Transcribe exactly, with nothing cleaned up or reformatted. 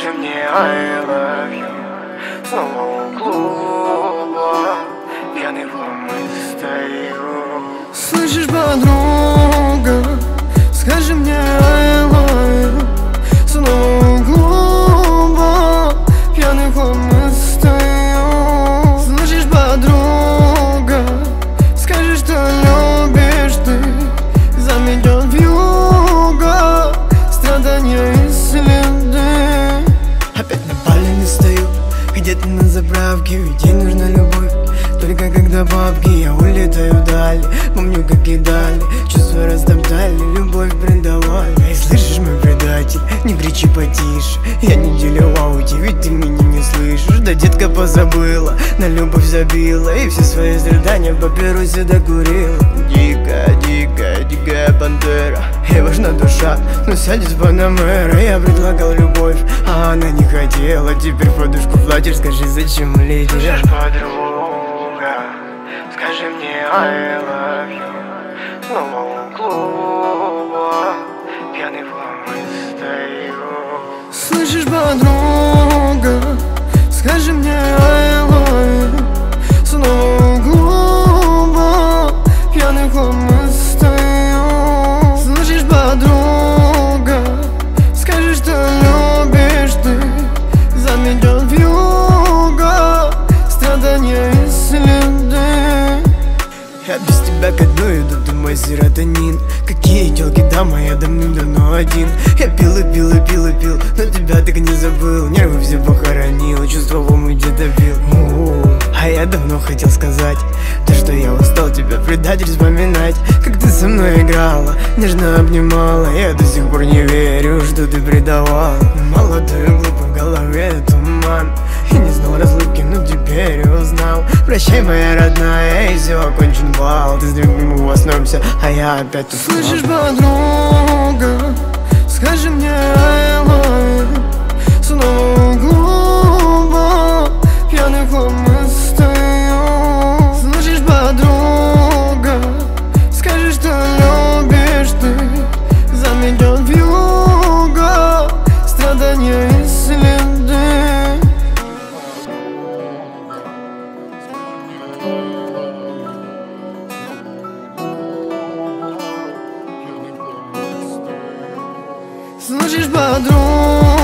Скажи мне I love you. Снова у клуба пьяный хламы стою. Слышишь, подруга, скажи мне I love you. Снова у клуба пьяный хламы стою. Слышишь, подруга, скажи, что любишь ты. Заметет вьюга страдания и следы. Опять на пале не стою, где-то на заправке, ведь ей нужна любовь. Только когда бабки, я улетаю вдаль. Помню, как кидали, чувства растоптали, любовь предавали. Эй, слышишь, мой предатель, не кричи потише. Я неделю в ауте, ведь ты меня не слышишь. Да детка позабыла, на любовь забила, и все свои страдания в папиросе докурила. Дикая, дикая, дикая пантера, ей важна душа, но сядет с Панамера. Я предлагал любовь, а она не хотела. Теперь в подушку плачешь, скажи, зачем летишь? Слышишь, подруга, скажи мне I love you. Снова у клуба пьяный в хламы стою. Слышишь, подруга, скажи мне I love you. Снова у клуба пьяный в хламы стою. Слышишь, подруга, скажи, что любишь ты. Заметет вьюга страдания и следы. Я без тебя кайфую, да ты мой серотонин. Какие тёлки, дама, я давным-давно один. Я пил и пил и пил и пил, но тебя так не забыл. Нервы все похоронил, чувства в ум где-то бил. У-у-у. А я давно хотел сказать то, что я устал тебя предатель вспоминать. Как ты со мной играла, нежно обнимала. Я до сих пор не верю, что ты предавала. Молодой глупый в голове туман, и не знал разлуки, но теперь узнал. Прощай, моя родная, и все, окончен бал. Ты с другим воснемся, а я опять тут. Слышишь, подруга, скажи мне I love you. Снова у клуба пьяный хламы стою. Слышишь, подруга, скажи, что любишь ты. Заметет вьюга страдания и следы. Слышишь, подруга,